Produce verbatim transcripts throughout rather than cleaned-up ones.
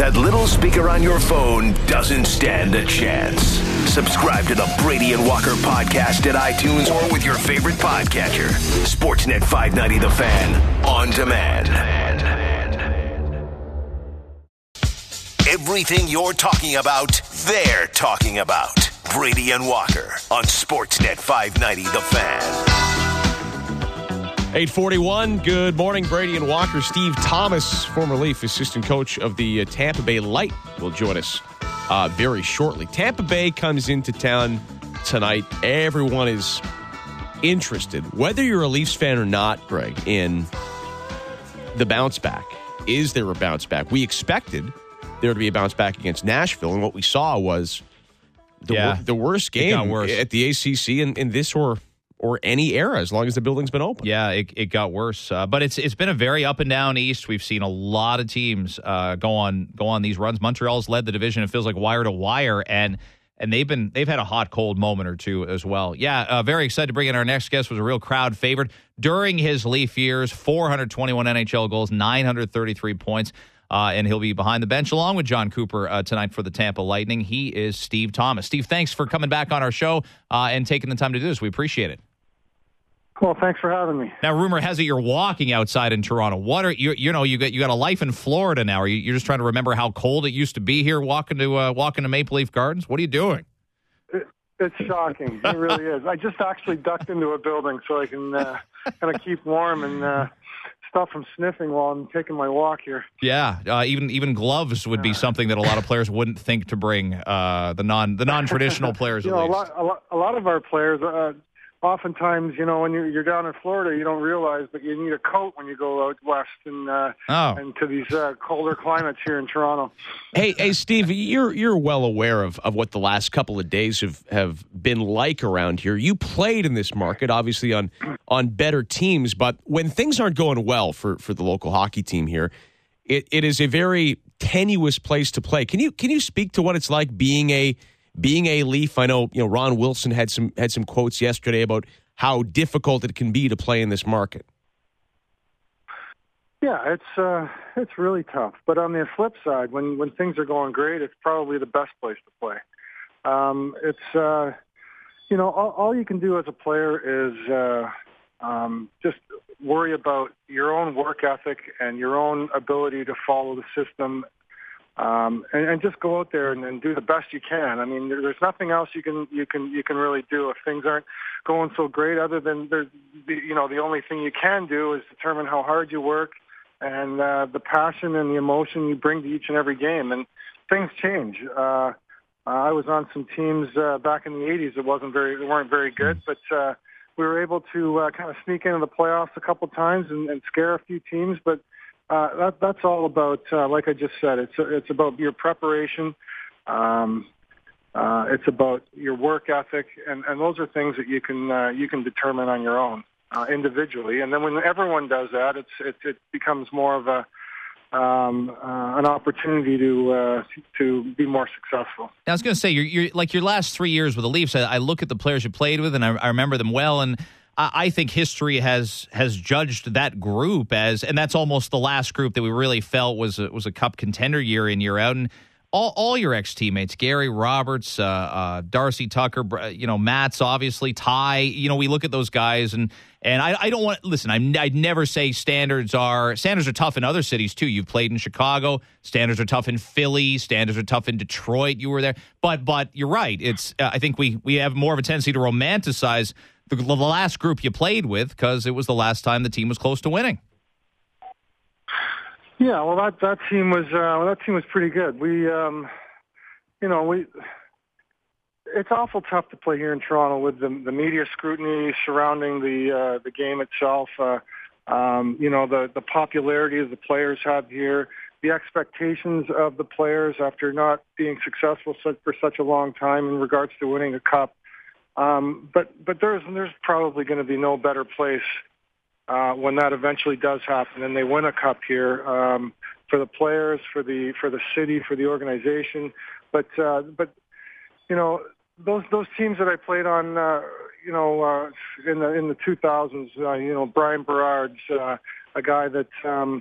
that little speaker on your phone doesn't stand a chance. Subscribe to the Brady and Walker podcast at iTunes or with your favorite podcatcher. Sportsnet five ninety The Fan, on demand. Everything you're talking about, they're talking about. Brady and Walker on Sportsnet five ninety The Fan. eight forty-one, good morning, Brady and Walker. Steve Thomas, former Leaf assistant coach of the uh, Tampa Bay Light, will join us uh, very shortly. Tampa Bay comes into town tonight. Everyone is interested, whether you're a Leafs fan or not, Greg, in the bounce back. Is there a bounce back? We expected there to be a bounce back against Nashville, and what we saw was the, yeah, wor- the worst game worse. at the A C C in, in this or or any era, as long as the building's been open. Yeah, it, it got worse. Uh, but it's it's been a very up and down East. We've seen a lot of teams uh, go on go on these runs. Montreal's led the division. It feels like wire to wire, and and they've been they've had a hot cold moment or two as well. Yeah, uh, very excited to bring in our next guest. Was a real crowd favorite during his Leaf years. four hundred twenty-one N H L goals, nine hundred thirty-three points. Uh, and he'll be behind the bench along with John Cooper uh, tonight for the Tampa Lightning. He is Steve Thomas. Steve, thanks for coming back on our show uh, and taking the time to do this. We appreciate it. Well, thanks for having me. Now, rumor has it you're walking outside in Toronto. What are you? You know, you got you got a life in Florida now. Are you, you're just trying to remember how cold it used to be here, walking to uh, walking to Maple Leaf Gardens? What are you doing? It, it's shocking. It really is. I just actually ducked into a building so I can uh, kind of keep warm and uh, stop from sniffing while I'm taking my walk here. Yeah, uh, even even gloves would be something that a lot of players wouldn't think to bring. Uh, the non the non traditional players. you at know, least. a lot, a lot a lot of our players. Uh, Oftentimes, you know, when you're, you're down in Florida, you don't realize that you need a coat when you go out west and uh, oh. and to these uh, colder climates here in Toronto. Hey, hey, Steve, you're you're well aware of, of what the last couple of days have, have been like around here. You played in this market, obviously on on better teams, but when things aren't going well for, for the local hockey team here, it, it is a very tenuous place to play. Can you can you speak to what it's like being a Being a Leaf? I know, you know, Ron Wilson had some had some quotes yesterday about how difficult it can be to play in this market. Yeah, it's uh, it's really tough. But on the flip side, when when things are going great, it's probably the best place to play. Um, it's uh, you know, all, all you can do as a player is uh, um, just worry about your own work ethic and your own ability to follow the system. Um, and, and just go out there and, and do the best you can. I mean, there, there's nothing else you can you can you can really do if things aren't going so great. Other than there's, the, you know, the only thing you can do is determine how hard you work and uh, the passion and the emotion you bring to each and every game. And things change. Uh, I was on some teams uh, back in the eighties that wasn't very that weren't very good, but uh, we were able to uh, kind of sneak into the playoffs a couple times and, and scare a few teams, but. Uh, that, that's all about, uh, like I just said, it's it's about your preparation. Um, uh, it's about your work ethic, and, and those are things that you can uh, you can determine on your own uh, individually. And then when everyone does that, it's it, it becomes more of a um, uh, an opportunity to uh, to be more successful. I was going to say, you're, you're like your last three years with the Leafs. I, I look at the players you played with, and I, I remember them well, and. I think history has has judged that group as, and that's almost the last group that we really felt was a, was a cup contender year in, year out. And all, all your ex-teammates, Gary Roberts, uh, uh, Darcy Tucker, you know, Matt's obviously, Ty, you know, we look at those guys and and I, I don't want, listen, I'm, I'd never say standards are, standards are tough in other cities too. You've played in Chicago, standards are tough in Philly, standards are tough in Detroit, you were there. But but you're right, it's, uh, I think we, we have more of a tendency to romanticize the, the last group you played with because it was the last time the team was close to winning. Yeah, well, that that team was uh, that team was pretty good. We, um, you know, we. It's awful tough to play here in Toronto with the, the media scrutiny surrounding the uh, the game itself. Uh, um, you know, the the popularity of the players have here, the expectations of the players after not being successful for such a long time in regards to winning a cup. Um, but but there's there's probably going to be no better place uh, when that eventually does happen and they win a cup here um, for the players, for the for the city, for the organization. But uh, but you know those those teams that I played on, uh, you know, uh, in the in the two thousands, uh, you know, Brian Berard's uh, a guy that um,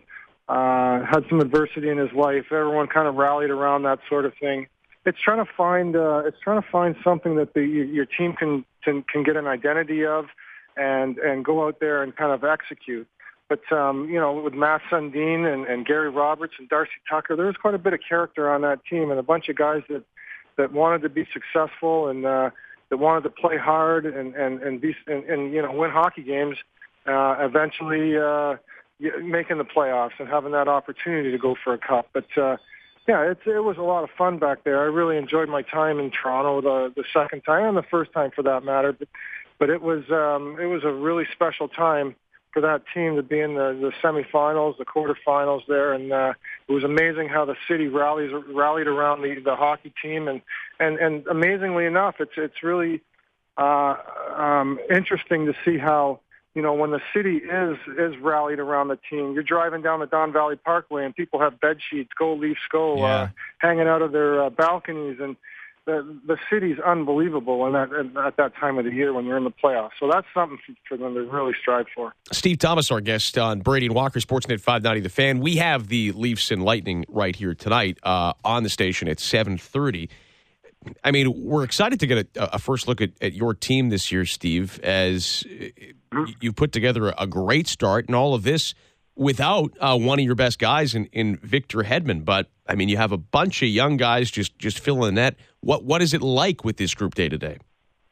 uh, had some adversity in his life. Everyone kind of rallied around that sort of thing. It's trying to find uh, it's trying to find something that the your team can can, can get an identity of, and and go out there and kind of execute. But um, you know, with Matt Sundin and, and Gary Roberts and Darcy Tucker, there was quite a bit of character on that team, and a bunch of guys that that wanted to be successful and uh, that wanted to play hard and and and be and, and you know win hockey games. Uh, eventually, uh, making the playoffs and having that opportunity to go for a cup, but. Uh, Yeah, it's, it was a lot of fun back there. I really enjoyed my time in Toronto the the second time and the first time for that matter. But but it was um, it was a really special time for that team to be in the, the semifinals, the quarterfinals there, and uh, it was amazing how the city rallies rallied around the, the hockey team, and, and, and amazingly enough, it's it's really uh, um, interesting to see how. You know, when the city is is rallied around the team, you're driving down the Don Valley Parkway and people have bed sheets, go Leafs go, yeah. uh, hanging out of their uh, balconies, and the the city's unbelievable in that at that time of the year when you're in the playoffs. So that's something for them to really strive for. Steve Thomas, our guest on Brady and Walker, Sportsnet five ninety The Fan. We have the Leafs and Lightning right here tonight uh, on the station at seven thirty. I mean, we're excited to get a, a first look at, at your team this year, Steve, as you put together a, a great start and all of this without uh, one of your best guys in, in Victor Hedman. But, I mean, you have a bunch of young guys just, just filling the net. What, what is it like with this group day to day?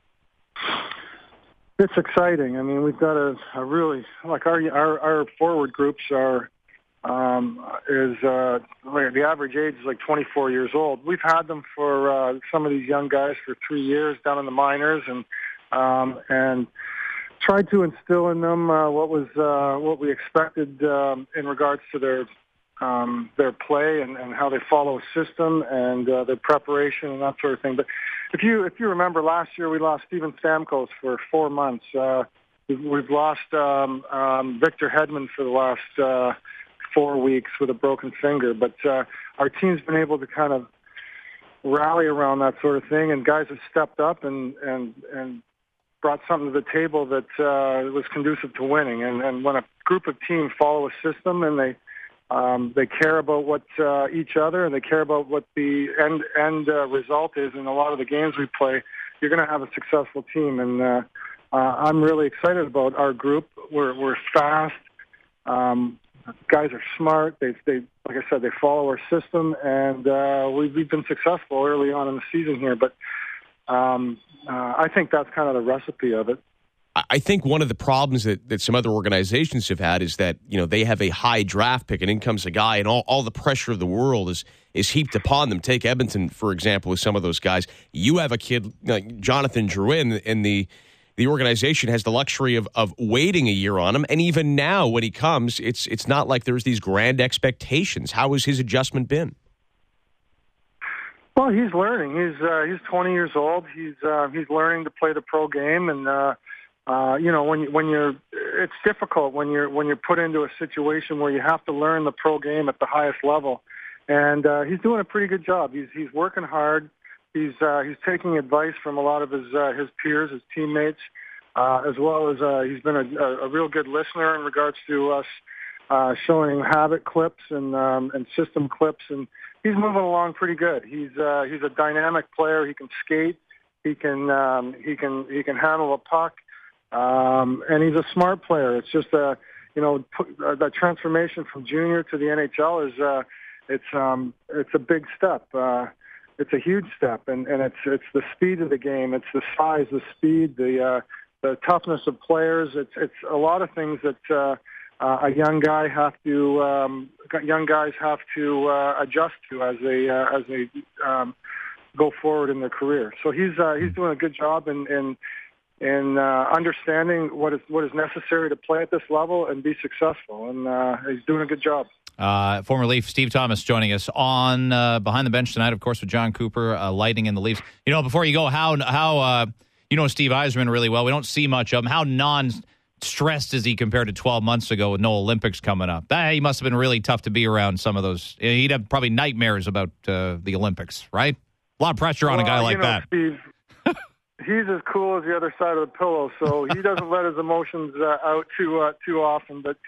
It's exciting. I mean, we've got a, a really, like our, our, our forward groups are, um, is, uh, the average age is like twenty-four years old. We've had them for, uh, some of these young guys for three years down in the minors, and, um, and tried to instill in them, uh, what was, uh, what we expected, um, in regards to their, um, their play and, and how they follow a system and, uh, their preparation and that sort of thing. But if you, if you remember last year, we lost Steven Stamkos for four months. Uh, we've, we've lost, um, um, Victor Hedman for the last, uh, four weeks with a broken finger, but uh, our team's been able to kind of rally around that sort of thing, and guys have stepped up and and, and brought something to the table that uh, was conducive to winning. And, and when a group of teams follow a system and they um, they care about what uh, each other and they care about what the end end uh, result is in a lot of the games we play, you're going to have a successful team. And uh, uh, I'm really excited about our group. We're we're fast. Um, Guys are smart. They, they, like I said, they follow our system, and uh, we've, we've been successful early on in the season here. But um, uh, I think that's kind of the recipe of it. I think one of the problems that, that some other organizations have had is that, you know, they have a high draft pick, and in comes a guy, and all, all the pressure of the world is is heaped upon them. Take Edmonton, for example, with some of those guys. You have a kid like Jonathan Drouin, and the The organization has the luxury of, of waiting a year on him, and even now, when he comes, it's it's not like there's these grand expectations. How has his adjustment been? Well, he's learning. He's uh, he's twenty years old. He's uh, he's learning to play the pro game, and uh, uh, you know when when you're it's difficult when you're when you're put into a situation where you have to learn the pro game at the highest level, and uh, he's doing a pretty good job. He's he's working hard. He's uh, he's taking advice from a lot of his uh, his peers, his teammates, uh, as well as uh, he's been a, a real good listener in regards to us uh, showing habit clips and um, and system clips, and he's moving along pretty good. He's uh, he's a dynamic player. He can skate. He can um, he can he can handle a puck, um, and he's a smart player. It's just a you know uh, that transformation from junior to the N H L is uh, it's um, it's a big step. Uh, It's a huge step, and, and it's it's the speed of the game, it's the size, the speed, the uh, the toughness of players. It's it's a lot of things that uh, uh, a young guy have to um, young guys have to uh, adjust to as they uh, as they um, go forward in their career. So he's uh, he's doing a good job in in, in uh, understanding what is what is necessary to play at this level and be successful, and uh, he's doing a good job. Uh, former Leaf Steve Thomas joining us on uh, Behind the Bench tonight, of course, with John Cooper, uh, Lighting in the Leafs. You know, before you go, how how uh, you know Steve Yzerman really well. We don't see much of him. How non-stressed is he compared to twelve months ago with no Olympics coming up? That, he must have been really tough to be around some of those. He'd have probably nightmares about uh, the Olympics, right? A lot of pressure on well, a guy like you know, that. Steve, he's as cool as the other side of the pillow, so he doesn't let his emotions uh, out too uh, too often, but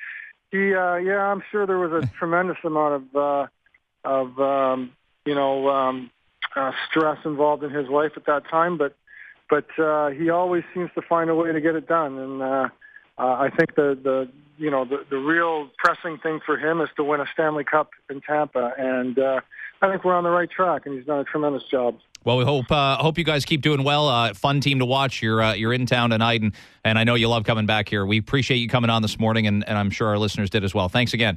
He, uh, yeah, I'm sure there was a tremendous amount of, uh, of um, you know, um, uh, stress involved in his life at that time, but but uh, he always seems to find a way to get it done. And uh, uh, I think the, the you know the, the real pressing thing for him is to win a Stanley Cup in Tampa, and uh, I think we're on the right track, and he's done a tremendous job. Well, we hope uh, hope you guys keep doing well. Uh, fun team to watch. You're uh, you're in town tonight, and, and I know you love coming back here. We appreciate you coming on this morning, and, and I'm sure our listeners did as well. Thanks again.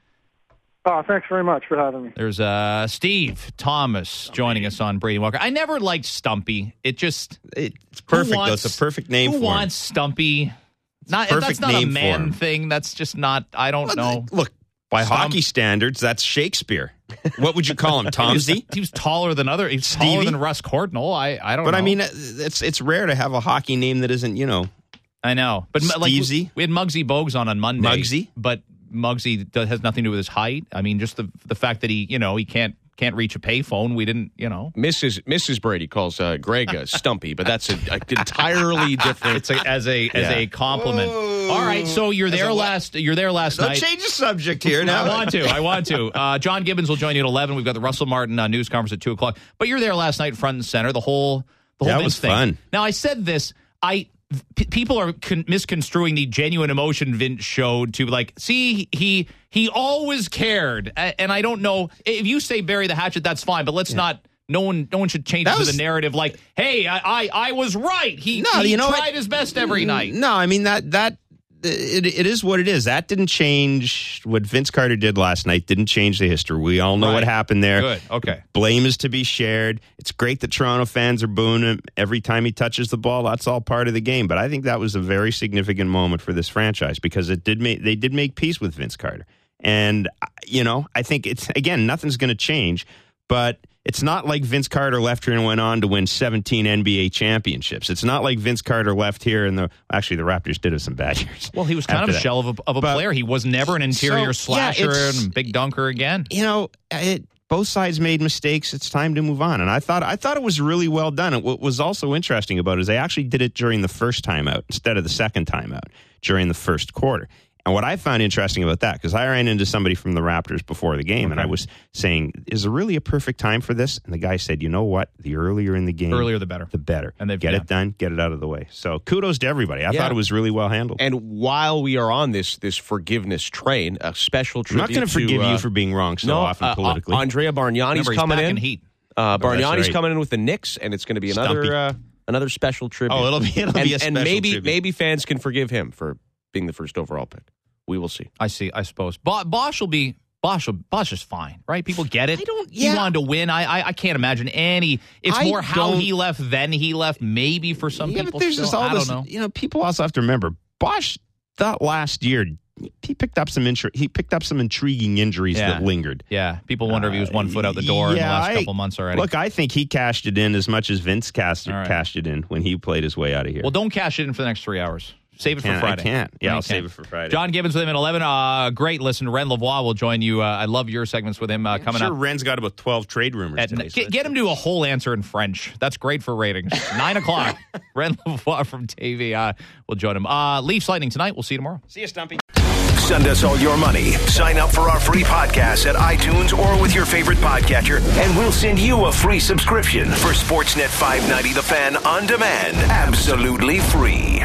Oh, thanks very much for having me. There's uh, Steve Thomas joining us on Brady Walker. I never liked Stumpy. It just it's perfect. Wants, though. It's a perfect name who for wants him. Stumpy? Not perfect that's not name a man for thing. That's just not. I don't well, know. Look, by Stump. hockey standards, that's Shakespeare. What would you call him, Tomsy? He was taller than other. He's Stevie? taller than Russ Cordnall. I I don't. But know. I mean, it's it's rare to have a hockey name that isn't, you know. I know, but like Stevesy? we had Muggsy Bogues on on Monday. Muggsy? But Muggsy does, has nothing to do with his height. I mean, just the the fact that he, you know, he can't can't reach a payphone. We didn't, you know. Missus Missus Brady calls uh, Greg uh, Stumpy, but that's an entirely different. It's a, as a as Yeah. a compliment. Whoa. All right, so you're there last. You're there last Don't night. change the subject here now. I want to. I want to. Uh, John Gibbons will join you at eleven. We've got the Russell Martin uh, news conference at two o'clock. But you're there last night, front and center. The whole the whole That Vince was thing. fun. Now I said this. I p- people are con- misconstruing the genuine emotion Vince showed to like. See, he he always cared, A- and I don't know if you say bury the hatchet. That's fine, but let's not. No one, no one should change That to was- the narrative like, "Hey, I, I, I was right. He, No, he you know tried what? his best every night." No, I mean that that it, it is what it is. That didn't change what Vince Carter did last night. Didn't change the history. We all know Right. what happened there. Good. Okay. Blame is to be shared. It's great that Toronto fans are booing him every time he touches the ball. That's all part of the game. But I think that was a very significant moment for this franchise because it did make they did make peace with Vince Carter. And you know, I think it's again nothing's going to change, but. It's not like Vince Carter left here and went on to win seventeen N B A championships. It's not like Vince Carter left here and the actually the Raptors did have some bad years. Well, he was kind of after a that. shell of a, of a But- player. He was never an interior So, yeah, slasher it's- and big dunker again. You know, it, both sides made mistakes. It's time to move on. And I thought I thought it was really well done. And what was also interesting about it is they actually did it during the first time out instead of the second time out during the first quarter. And what I found interesting about that, because I ran into somebody from the Raptors before the game, and I was saying, is there really a perfect time for this? And the guy said, you know what? The earlier in the game, Earlier the better. the better. And they've- get yeah. it done, get it out of the way. So kudos to everybody. I Yeah. thought it was really well handled. And while we are on this this forgiveness train, a special I'm tribute not going to forgive uh, you for being wrong so no, often uh, politically. Andrea Bargnani's Remember, he's coming back in. in heat. Uh, that's Bargnani's right. coming in with the Knicks, and it's going to be Stumpy. another uh, another special tribute. Oh, it'll be- it'll and, be a and special maybe tribute. maybe fans can forgive him for being the first overall pick. We will see. I see. I suppose Bo- Bosch will be. Bosch, will, Bosch is fine, right? People get it. I don't- He yeah. wanted to win. I, I, I can't imagine any. It's I more how don't- he left, then he left. Maybe for some yeah, people. but there's still. just all I this. don't know. You know, people also have to remember Bosch thought last year he picked up some intri- he picked up some intriguing injuries Yeah. that lingered. Yeah, people wonder if he was one foot out the door in the Yeah, last I- couple months already. Look, I think he cashed it in as much as Vince cast, All right. cashed it in when he played his way out of here. well, don't cash it in for the next three hours. Save it Can't- for I Friday. can't. Yeah, No, I'll you save can't. it for Friday. John Gibbons with him at eleven. Uh, great listen. Ren Lavoie will join you. Uh, I love your segments with him uh, coming sure up. Ren's got about twelve trade rumors At, today. so get, get him to a whole answer in French. That's great for ratings. Nine o'clock. Ren Lavoie from T V uh, will join him. Uh, Leafs Lightning tonight. We'll see you tomorrow. See you, Stumpy. Send us all your money. Sign up for our free podcast at iTunes or with your favorite podcatcher, and we'll send you a free subscription for Sportsnet five ninety The Fan on demand. Absolutely free.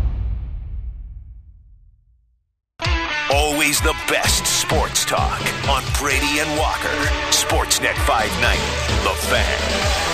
Always the best sports talk on Brady and Walker. Sportsnet five ninety The Fan.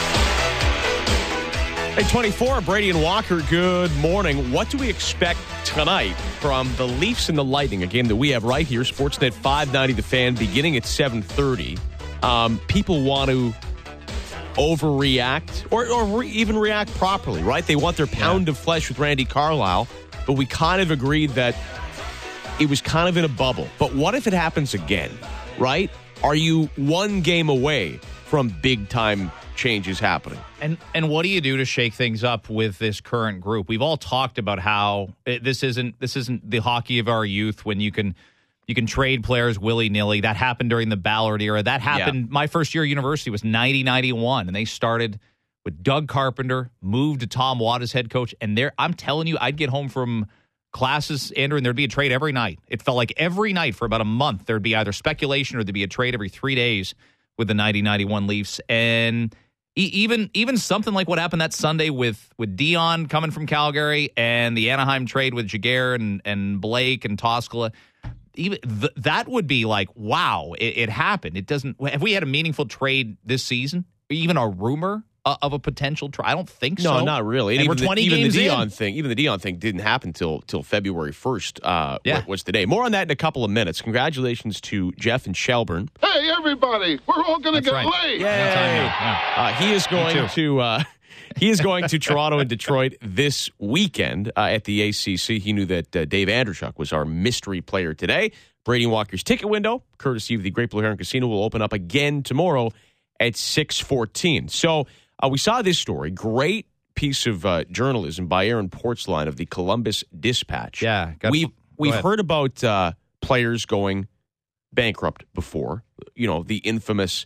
Hey, twenty-four, Brady and Walker, good morning. What do we expect tonight from the Leafs and the Lightning, a game that we have right here, Sportsnet five ninety The Fan, beginning at seven thirty. Um, people want to overreact or, or re- even react properly, right? They want their pound of flesh with Randy Carlyle, but we kind of agreed that it was kind of in a bubble. But what if it happens again, right? Are you one game away from big-time changes happening? And and what do you do to shake things up with this current group? We've all talked about how it, this isn't this isn't the hockey of our youth when you can you can trade players willy-nilly. That happened during the Ballard era. That happened Yeah. my first year at university was ninety ninety-one, and they started with Doug Carpenter, moved to Tom Watt as head coach, and there I'm telling you, I'd get home from classes, Andrew, and there'd be a trade every night. It felt like every night for about a month there'd be either speculation or there'd be a trade every three days with the ninety ninety-one Leafs. And e- even even something like what happened that Sunday with, with Dion coming from Calgary and the Anaheim trade with Jaguar and, and Blake and Toskala, even th- that would be like, wow, it, it happened. It doesn't. Have we had a meaningful trade this season? Even a rumor uh, of a potential trade? I don't think no, so. not really. And even we're twenty the, even games the Dion in. thing, even the Dion thing didn't happen till till February first. Uh, Yeah. was the day. More on that in a couple of minutes. Congratulations to Jeff and Shelburne. Hey, everybody, we're all going to get right. laid. Yay! Yeah. Uh, he is going too. to uh, he is going to Toronto and Detroit this weekend uh, at the A C C. He knew that uh, Dave Andrushuk was our mystery player today. Brady and Walker's ticket window, courtesy of the Great Blue Heron Casino, will open up again tomorrow at six fourteen. So uh, we saw this story. Great piece of uh, journalism by Aaron Portzline of the Columbus Dispatch. Yeah, got- we've go we've ahead. heard about uh, players going bankrupt before. You know, the infamous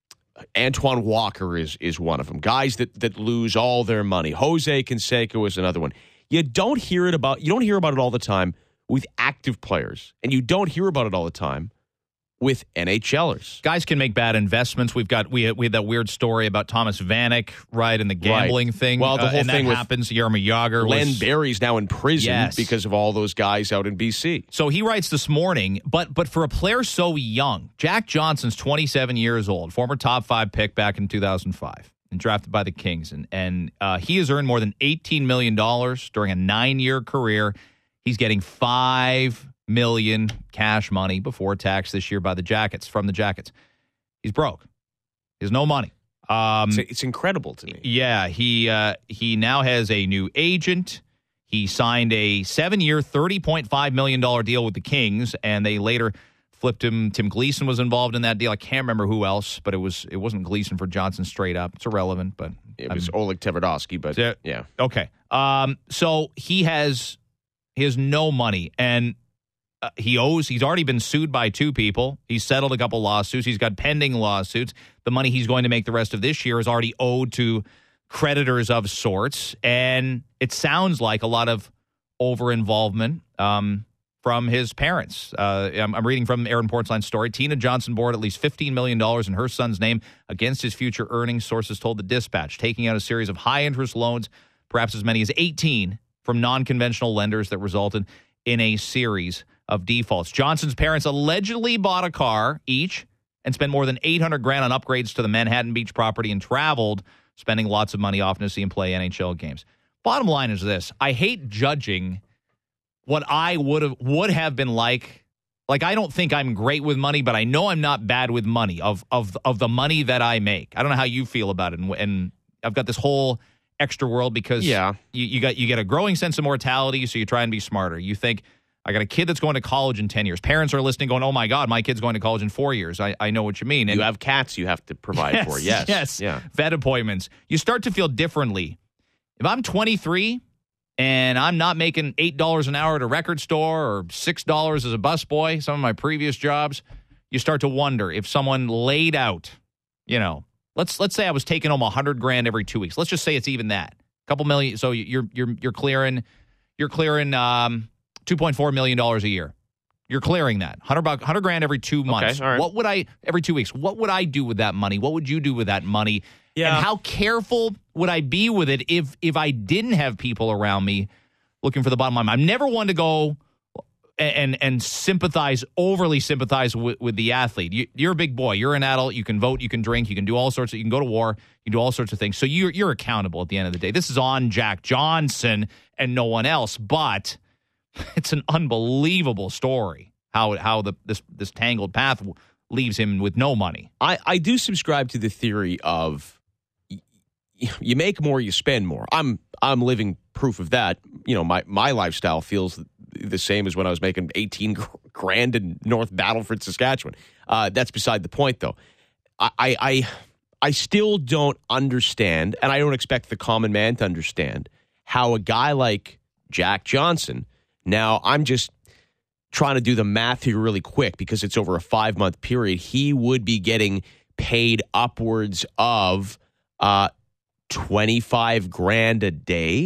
Antoine Walker is is one of them. Guys that that lose all their money. Jose Canseco is another one. You don't hear it about. You don't hear about it all the time with active players, and you don't hear about it all the time with NHLers. Guys can make bad investments. We've got we had, we had that weird story about Thomas Vanek, right, and the gambling Right. thing. Well, the uh, whole and thing that with happens. Yarmy Yager Len was Barry's now in prison Yes. because of all those guys out in B C. So he writes this morning, but but for a player so young, Jack Johnson's twenty-seven years old, former top five pick back in two thousand five, and drafted by the Kings, and and uh, he has earned more than eighteen million dollars during a nine-year career. He's getting five million dollars cash money before tax this year by the Jackets from the Jackets. He's broke. He has no money. Um, It's, it's incredible to me. yeah, he uh, he now has a new agent. He signed a seven-year, thirty point five million dollars deal with the Kings, and they later flipped him. Tim Gleason was involved in that deal. I can't remember who else, but it was it wasn't Gleason for Johnson straight up. It's irrelevant, but It was I'm- Oleg Tverdovsky, but Yeah. yeah. okay. Um, so he has he has no money, and uh, he owes. He's already been sued by two people. He's settled a couple lawsuits. He's got pending lawsuits. The money he's going to make the rest of this year is already owed to creditors of sorts, and it sounds like a lot of over involvement um, from his parents. Uh, I'm, I'm reading from Aaron Portzline's story. Tina Johnson borrowed at least fifteen million dollars in her son's name against his future earnings, sources told the Dispatch, taking out a series of high-interest loans, perhaps as many as eighteen, from non-conventional lenders that resulted in a series of defaults. Johnson's parents allegedly bought a car each and spent more than eight hundred grand on upgrades to the Manhattan Beach property and traveled, spending lots of money often to see him play N H L games. Bottom line is this. I hate judging what I would have would have been like. Like, I don't think I'm great with money, but I know I'm not bad with money, of of of the money that I make. I don't know how you feel about it. And, and I've got this whole extra world because Yeah. you, you got you get a growing sense of mortality, so you try and be smarter. You think, I got a kid that's going to college in ten years. Parents are listening going, oh, my God, my kid's going to college in four years. I, I know what you mean. And You have cats you have to provide yes, for. Yes. Yes. Yeah. Vet appointments. You start to feel differently. If I'm twenty-three and I'm not making eight dollars an hour at a record store or six dollars as a busboy, some of my previous jobs, you start to wonder if someone laid out, you know, let's let's say I was taking home a hundred grand every two weeks. Let's just say it's even that. A couple million. So you're you're you're clearing you're clearing um, two point four million dollars a year. You're clearing that. one hundred bucks, one hundred grand every two months. all right. What would I every two weeks? What would I do with that money? What would you do with that money? Yeah. And how careful would I be with it if if I didn't have people around me looking for the bottom line? I'm never one to go and and, and sympathize, overly sympathize with, with the athlete. You, you're a big boy. You're an adult. You can vote. You can drink. You can do all sorts of. You can go to war. You can do all sorts of things. So you're you're accountable at the end of the day. This is on Jack Johnson and no one else. But it's an unbelievable story how how the this this tangled path leaves him with no money. I, I do subscribe to the theory of y- you make more, you spend more. I'm I'm living proof of that. You know, my, my lifestyle feels the same as when I was making eighteen grand in North Battleford, Saskatchewan. Uh, that's beside the point, though. I, I I I still don't understand, and I don't expect the common man to understand, how a guy like Jack Johnson. Now, I'm just trying to do the math here really quick because it's over a five-month period. He would be getting paid upwards of uh, twenty-five grand a day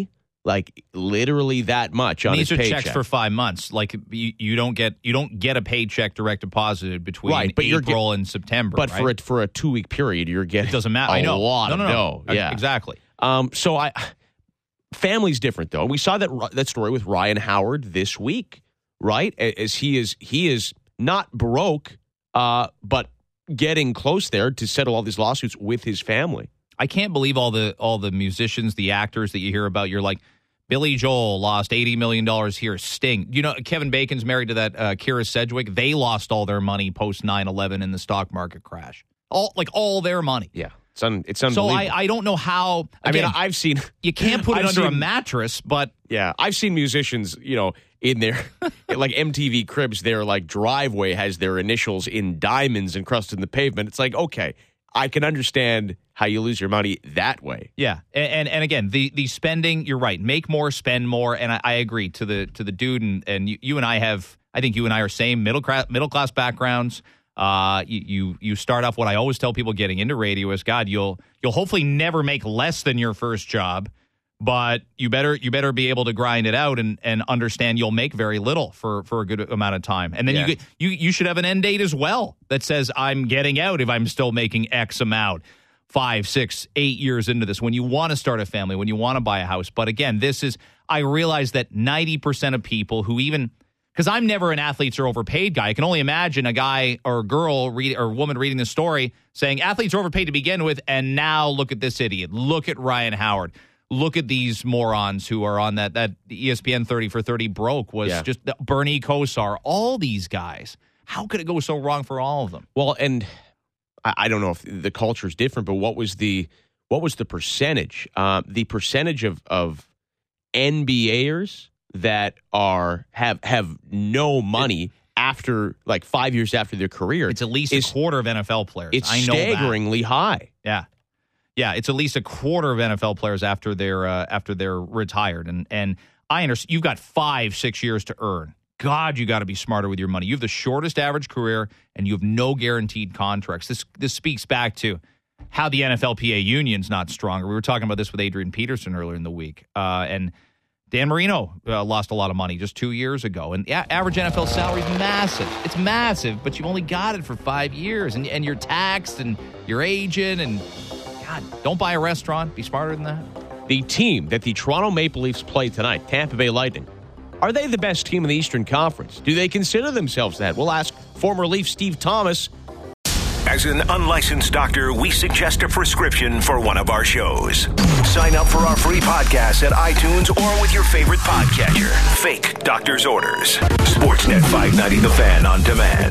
like literally that much on These his are paycheck. checks for five months. Like you, you don't get you don't get a paycheck direct deposited between Right, but you're April and September. But right? for a, for a two week period, you're getting it doesn't matter. a I know. lot no, no, of no. dough. Yeah, exactly. Um, so I, family's different though. We saw that that story with Ryan Howard this week, right? As he is he is not broke, uh, but getting close there to settle all these lawsuits with his family. I can't believe all the all the musicians, the actors that you hear about. You're like, Billy Joel lost eighty million dollars here. Sting. You know, Kevin Bacon's married to that uh, Kira Sedgwick. They lost all their money post nine eleven in the stock market crash. All like all their money. Yeah, it's un, it's So unbelievable. I, I don't know how. Again, I mean, I've seen you can't put it I've under a seen- mattress, but Yeah, I've seen musicians, you know, in their like M T V Cribs, their like driveway has their initials in diamonds encrusted in the pavement. It's like, okay, I can understand how you lose your money that way. yeah. And and, and again, the, the spending. You're right. Make more, spend more. And I, I agree to the to the dude. And and you, you and I have. I think you and I are same middle class middle class backgrounds. Uh, you, you you start off. What I always tell people getting into radio is, God, you'll you'll hopefully never make less than your first job. But you better you better be able to grind it out and, and understand you'll make very little for, for a good amount of time. And then Yeah. you get you you should have an end date as well that says I'm getting out if I'm still making X amount five, six, eight years into this when you want to start a family, when you want to buy a house. But again, this is I realize that ninety percent of people who even because I'm never an athletes are overpaid guy. I can only imagine a guy or a girl read, or a woman reading this story saying athletes are overpaid to begin with, and now look at this idiot. Look at Ryan Howard. Look at these morons who are on that that E S P N thirty for thirty broke was Yeah. just Bernie Kosar. All these guys. How could it go so wrong for all of them? Well, and I, I don't know if the culture is different, but what was the what was the percentage? Uh, the percentage of of N B Ers that are have have no money after like five years after their career. It's at least is, a quarter of N F L players. It's I know that. staggeringly high. Yeah. Yeah, it's at least a quarter of N F L players after they're uh, after they're retired, and and I understand you've got five six years to earn. God, you got to be smarter with your money. You have the shortest average career, and you have no guaranteed contracts. This this speaks back to how the N F L P A union's not stronger. We were talking about this with Adrian Peterson earlier in the week, uh, and Dan Marino uh, lost a lot of money just two years ago, and yeah, average N F L salary is massive. It's massive, but you've only got it for five years, and and you're taxed, and you're aging, and God, don't buy a restaurant. Be smarter than that. The team that the Toronto Maple Leafs play tonight, Tampa Bay Lightning, are they the best team in the Eastern Conference? Do they consider themselves that? We'll ask former Leaf Steve Thomas. As an unlicensed doctor, we suggest a prescription for one of our shows. Sign up for our free podcast at iTunes or with your favorite podcatcher. Fake doctor's orders. Sportsnet five ninety The Fan on demand.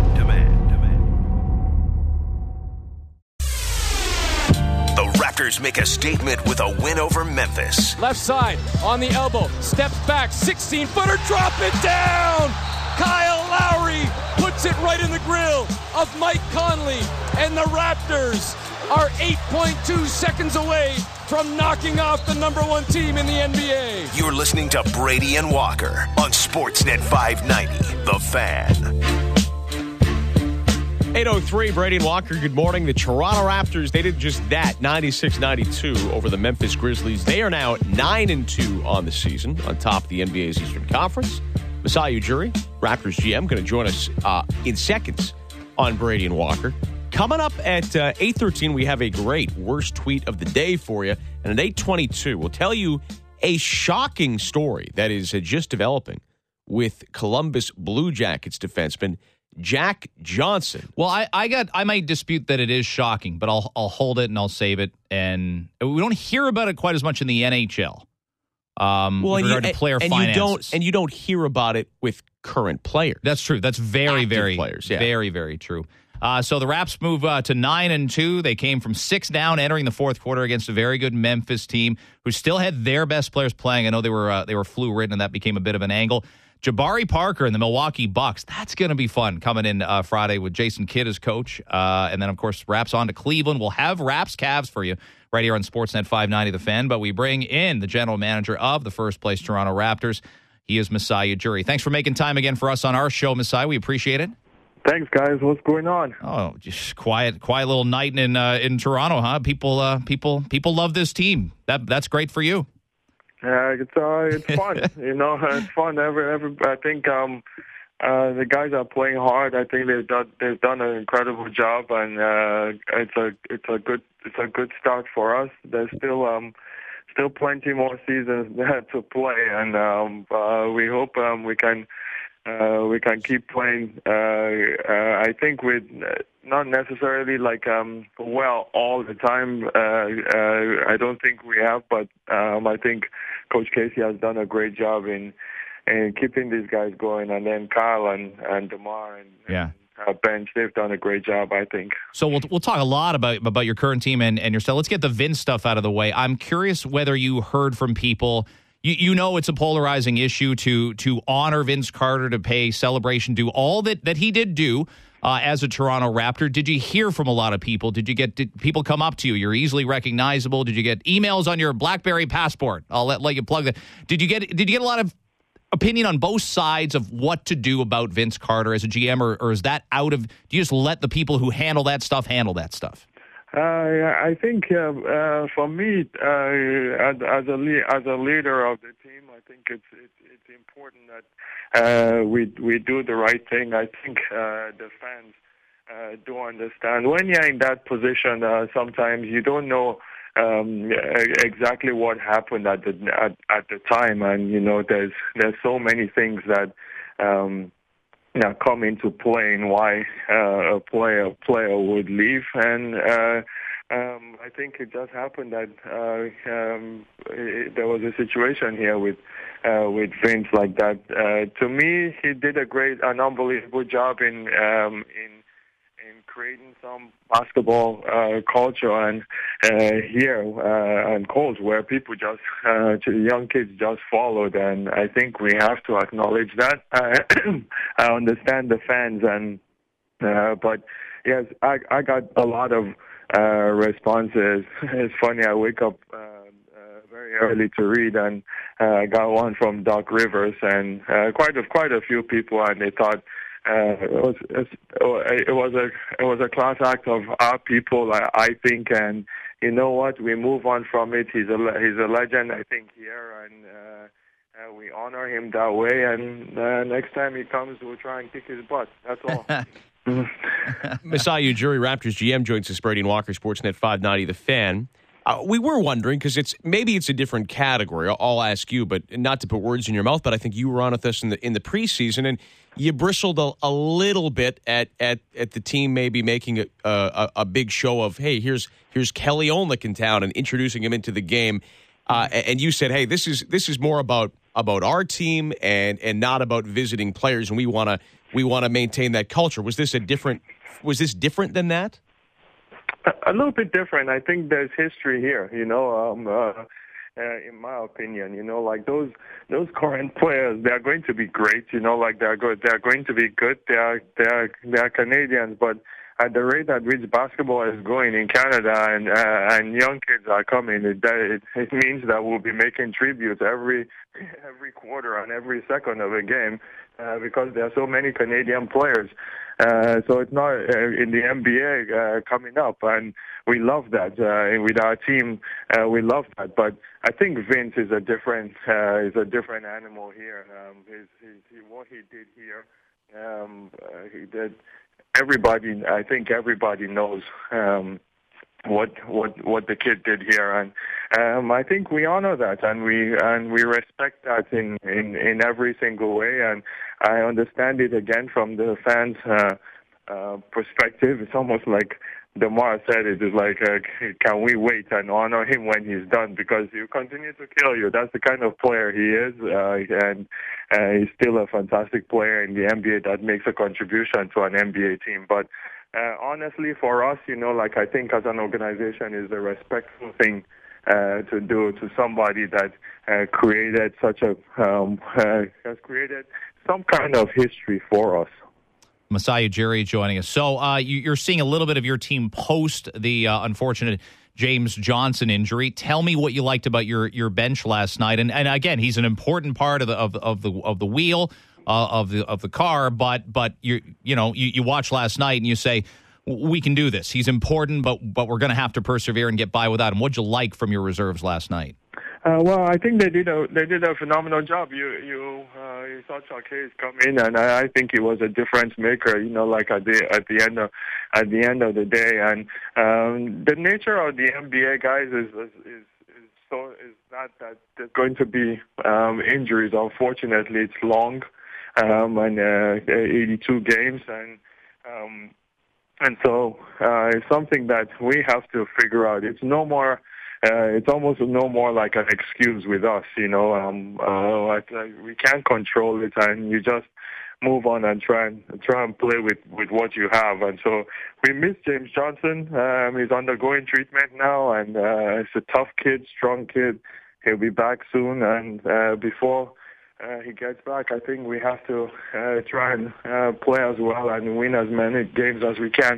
The Raptors make a statement with a win over Memphis. Left side, on the elbow, steps back, sixteen-footer, drop it down! Kyle Lowry puts it right in the grill of Mike Conley, and the Raptors are eight point two seconds away from knocking off the number one team in the N B A. You're listening to Brady and Walker on Sportsnet five ninety, The Fan. eight oh three, Brady and Walker, good morning. The Toronto Raptors, they did just that, ninety-six ninety-two over the Memphis Grizzlies. They are now nine and two on the season, on top of the N B A's Eastern Conference. Masai Ujiri, Raptors G M, going to join us uh, in seconds on Brady and Walker. Coming up at uh, eight thirteen, we have a great worst tweet of the day for you. And at eight twenty-two, we'll tell you a shocking story that is uh, just developing with Columbus Blue Jackets defenseman Jack Johnson. Well, I, I got I might dispute that it is shocking, but I'll I'll hold it and I'll save it. And we don't hear about it quite as much in the N H L. Um, Well, with and, you, regard to player and finances. you don't and you don't hear about it with current players. That's true. That's very, Active very, players, yeah. very, very true. Uh, so the Raps move uh, to nine and two. They came from six down entering the fourth quarter against a very good Memphis team who still had their best players playing. I know they were uh, they were flu ridden, and that became a bit of an angle. Jabari Parker and the Milwaukee Bucks. That's going to be fun coming in uh, Friday with Jason Kidd as coach, uh, and then of course Raps on to Cleveland. We'll have Raps Cavs for you right here on Sportsnet five ninety The Fan. But we bring in the general manager of the first place Toronto Raptors. He is Masai Ujiri. Thanks for making time again for us on our show, Masai. We appreciate it. Thanks, guys. What's going on? Oh, just quiet, quiet little night in uh, in Toronto, huh? People, uh, people, people love this team. That that's great for you. Uh, it's uh, it's fun, you know. It's fun. Every, every, I think um, uh, the guys are playing hard. I think they've done they've done an incredible job, and uh, it's a it's a good it's a good start for us. There's still um, still plenty more seasons to play, and um, uh, we hope um, we can. Uh, we can keep playing. Uh, uh, I think with uh, not necessarily like um, well all the time. Uh, uh, I don't think we have, but um, I think Coach Casey has done a great job in in keeping these guys going. And then Kyle and and DeMar and, yeah. and uh, bench, they've done a great job, I think. So we'll we'll talk a lot about about your current team and and your stuff. Let's get the Vince stuff out of the way. I'm curious whether you heard from people. You, you know it's a polarizing issue to to honor Vince Carter, to pay celebration, do all that, that he did do uh, as a Toronto Raptor. Did you hear from a lot of people? Did you get did people come up to you? You're easily recognizable. Did you get emails on your BlackBerry passport? I'll let, let you plug that. Did you get Did you get a lot of opinion on both sides of what to do about Vince Carter as a G M, or, or is that out of? Do you just let the people who handle that stuff handle that stuff? Uh, I think uh, uh, for me, uh, as, as a le- as a leader of the team, I think it's it's, it's important that uh, we we do the right thing. I think uh, the fans uh, do understand when you're in that position. Uh, sometimes you don't know um, exactly what happened at the at, at the time, and you know there's there's so many things that. Um, Now come into play in why uh, a player player would leave, and uh, um, I think it just happened that uh, um, it, there was a situation here with uh, with Vince like that. Uh, to me, he did a great, an unbelievable job in um, in in creating some basketball uh, culture and uh, here uh, and Coles where people just uh, young kids just followed, and I think we have to acknowledge that. Uh, I understand the fans, and uh, but yes, I I got a lot of uh, responses. It's funny, I wake up uh, uh, very early to read, and uh, I got one from Doc Rivers, and uh, quite a quite a few people, and they thought. Uh, it was it was a it was a class act of our people, I, I think, and you know what? We move on from it. He's a he's a legend, I think, here, and uh, uh, we honor him that way. And uh, next time he comes, we'll try and kick his butt. That's all. Masai Ujiri, Raptors G M, joins us. Brady and Walker, Sportsnet five ninety, The Fan. Uh, we were wondering, because it's maybe it's a different category. I'll, I'll ask you, but not to put words in your mouth, but I think you were on with us in the in the preseason, and you bristled a, a little bit at, at, at the team maybe making a, a, a big show of, hey, here's here's Kelly Olynyk in town, and introducing him into the game. Uh, and you said, hey, this is this is more about about our team and and not about visiting players, and we want to we want to maintain that culture. Was this a different? Was this different than that? A little bit different. I think there's history here, you know, um, uh, uh, in my opinion, you know, like those those current players, they're going to be great, you know, like they're good. They're going to be good. They are, they are, they are Canadians, but at the rate at which basketball is going in Canada and uh, and young kids are coming, it, it it means that we'll be making tributes every every quarter and every second of a game uh, because there are so many Canadian players. Uh, so it's not uh, in the N B A uh, coming up, and we love that. Uh, with our team, uh, we love that. But I think Vince is a different uh, is a different animal here. Um, his, his, he, what he did here, um, uh, he did. Everybody, I think everybody knows um, what what what the kid did here, and um, I think we honor that, and we and we respect that in, in, in every single way. And I understand it again from the fans' uh, uh, perspective. It's almost like DeMar said. It is like, uh, can we wait and honor him when he's done? Because he'll continue to kill you. That's the kind of player he is, uh, and uh, he's still a fantastic player in the N B A that makes a contribution to an N B A team. But uh, honestly, for us, you know, like I think as an organization, is a respectful thing uh, to do to somebody that uh, created such a um, uh, has created some kind of history for us. Masai Ujiri joining us. So uh, you, you're seeing a little bit of your team post the uh, unfortunate James Johnson injury. Tell me what you liked about your your bench last night. And and again, he's an important part of the of, of the of the wheel uh, of the of the car. But but you you know you, you watch last night and you say we can do this. He's important, but but we're going to have to persevere and get by without him. What'd you like from your reserves last night? Uh, well, I think they did a they did a phenomenal job. You you uh, you saw Charquet come in, and I, I think he was a difference maker. You know, like at the at the end of at the end of the day, and um, the nature of the N B A guys is is, is, is so is not that there's going to be um, injuries. Unfortunately, it's long, um, and uh, eighty-two games, and um, and so uh, it's something that we have to figure out. It's no more. Uh, it's almost no more like an excuse with us, you know. Um, uh, I, I, we can't control it, and you just move on and try and try and play with, with what you have. And so we miss James Johnson. Um, he's undergoing treatment now, and uh, he's a tough kid, strong kid. He'll be back soon, and uh, before uh, he gets back, I think we have to uh, try and uh, play as well and win as many games as we can.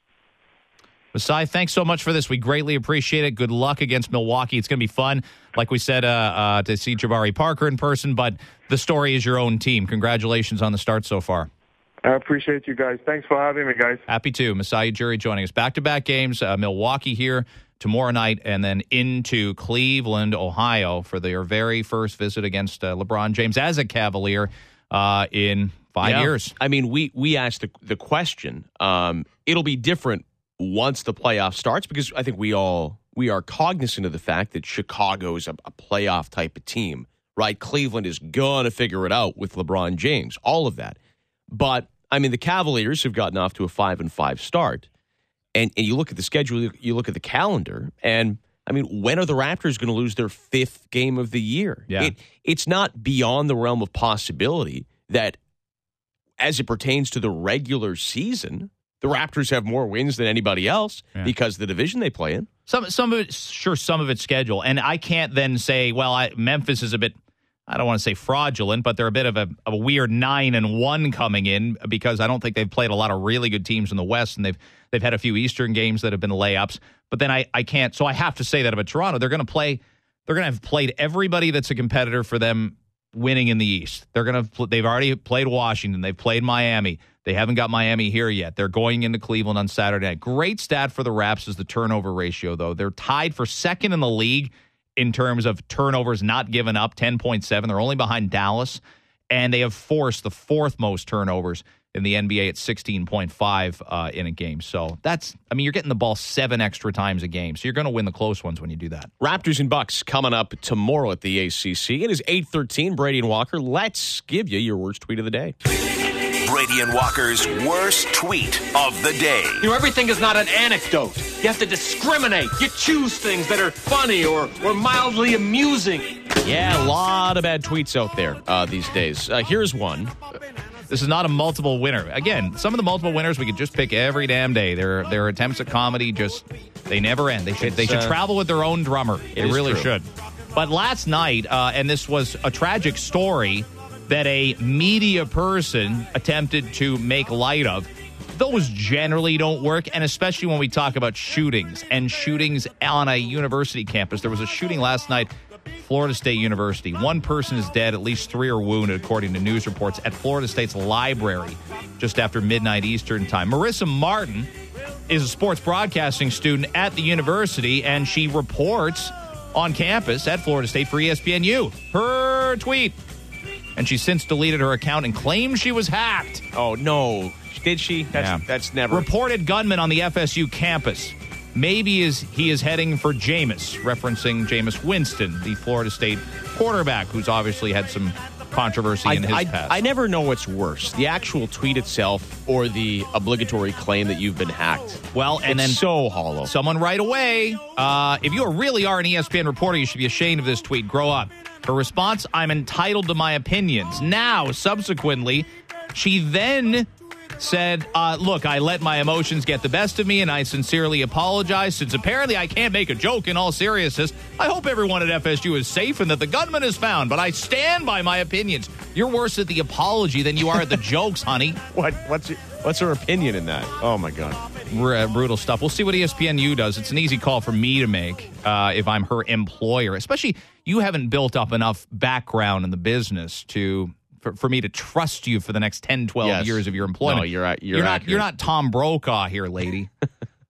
Masai, thanks so much for this. We greatly appreciate it. Good luck against Milwaukee. It's going to be fun, like we said, uh, uh, to see Jabari Parker in person, but the story is your own team. Congratulations on the start so far. I appreciate you guys. Thanks for having me, guys. Happy to. Masai Ujiri joining us. Back-to-back games, uh, Milwaukee here tomorrow night, and then into Cleveland, Ohio for their very first visit against uh, LeBron James as a Cavalier uh, in five yeah. years. I mean, we, we asked the, the question. Um, it'll be different once the playoff starts, because I think we all we are cognizant of the fact that Chicago is a, a playoff type of team, right? Cleveland is going to figure it out with LeBron James, all of that. But, I mean, the Cavaliers have gotten off to a five and five start. And, and you look at the schedule, you look at the calendar, and, I mean, when are the Raptors going to lose their fifth game of the year? Yeah. It, it's not beyond the realm of possibility that, as it pertains to the regular season, the Raptors have more wins than anybody else yeah. because of the division they play in. Some some of it, sure, some of it's schedule. And I can't then say, well, I, Memphis is a bit, I don't want to say fraudulent, but they're a bit of a, a weird nine and one coming in, because I don't think they've played a lot of really good teams in the West, and they've they've had a few Eastern games that have been layups. But then I, I can't, so I have to say that about Toronto. They're going to play, they're going to have played everybody that's a competitor for them winning in the East. They're going to, they've already played Washington. They've played Miami. They haven't got Miami here yet. They're going into Cleveland on Saturday night. Great stat for the Raps is the turnover ratio, though. They're tied for second in the league in terms of turnovers not given up, ten point seven. They're only behind Dallas, and they have forced the fourth most turnovers in the N B A at sixteen point five uh, in a game. So that's, I mean, you're getting the ball seven extra times a game, so you're going to win the close ones when you do that. Raptors and Bucks coming up tomorrow at the A C C. It is eight thirteen, Brady and Walker. Let's give you your worst tweet of the day. Brady and Walker's worst tweet of the day. You know, everything is not an anecdote. You have to discriminate. You choose things that are funny or, or mildly amusing. Yeah, a lot of bad tweets out there uh, these days. Uh, here's one. This is not a multiple winner. Again, some of the multiple winners we could just pick every damn day. Their their attempts at comedy just, they never end. They should it's, they should uh, travel with their own drummer. They really true. should. But last night, uh, and this was a tragic story that a media person attempted to make light of. Those generally don't work, and especially when we talk about shootings and shootings on a university campus. There was a shooting last night, Florida State University. One person is dead, at least three are wounded, according to news reports, at Florida State's library just after midnight Eastern time. Marissa Martin is a sports broadcasting student at the university, and she reports on campus at Florida State for E S P N U. Her tweet. And she's since deleted her account and claims she was hacked. Oh, no. Did she? That's, yeah. that's never... Reported gunman on the F S U campus. Maybe is he is heading for Jameis, referencing Jameis Winston, the Florida State quarterback, who's obviously had some controversy in I, his I, past. I never know what's worse, the actual tweet itself or the obligatory claim that you've been hacked. Well, and it's then so hollow. Someone right away, uh, if you really are an E S P N reporter, you should be ashamed of this tweet. Grow up. Her response, I'm entitled to my opinions. Now, subsequently, she then said, uh, look, I let my emotions get the best of me, and I sincerely apologize. Since apparently I can't make a joke in all seriousness, I hope everyone at F S U is safe and that the gunman is found, but I stand by my opinions. You're worse at the apology than you are at the jokes, honey. What? What's your, what's her opinion in that? Oh, my God. R- brutal stuff. We'll see what E S P N U does. It's an easy call for me to make uh, if I'm her employer, especially you haven't built up enough background in the business to... For, for me to trust you for the next ten, twelve yes. years of your employment. No, you're, you're, you're not. You're not Tom Brokaw here, lady.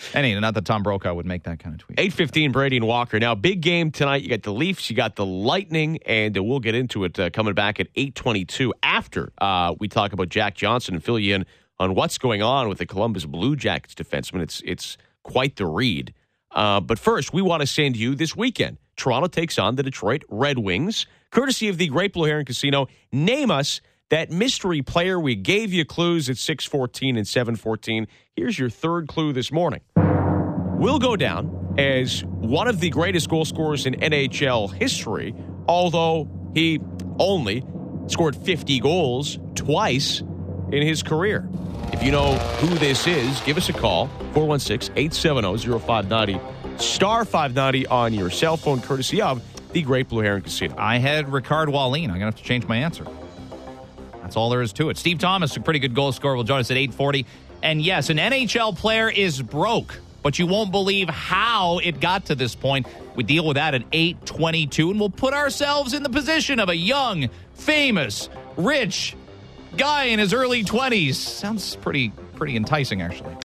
Anyway, not that Tom Brokaw would make that kind of tweet. eight fifteen, Brady and Walker. Now, big game tonight. You got the Leafs, you got the Lightning, and uh, we'll get into it uh, coming back at eight twenty-two after uh, we talk about Jack Johnson and fill you in on what's going on with the Columbus Blue Jackets defenseman. It's, it's quite the read. Uh, but first, we want to send you this weekend. Toronto takes on the Detroit Red Wings, courtesy of the Great Blue Heron Casino. Name us that mystery player. We gave you clues at six fourteen and seven fourteen. Here's your third clue this morning. Will go down as one of the greatest goal scorers in N H L history, although he only scored fifty goals twice in his career. If you know who this is, give us a call, four one six, eight seven zero, zero five nine zero, star five ninety on your cell phone, courtesy of the Great Blue Heron Casino. I had Ricard Wallin. I'm going to have to change my answer. That's all there is to it. Steve Thomas, a pretty good goal scorer, will join us at eight forty. And yes, an N H L player is broke, but you won't believe how it got to this point. We deal with that at eight twenty-two, and we'll put ourselves in the position of a young, famous, rich guy in his early twenties. Sounds pretty pretty enticing, actually.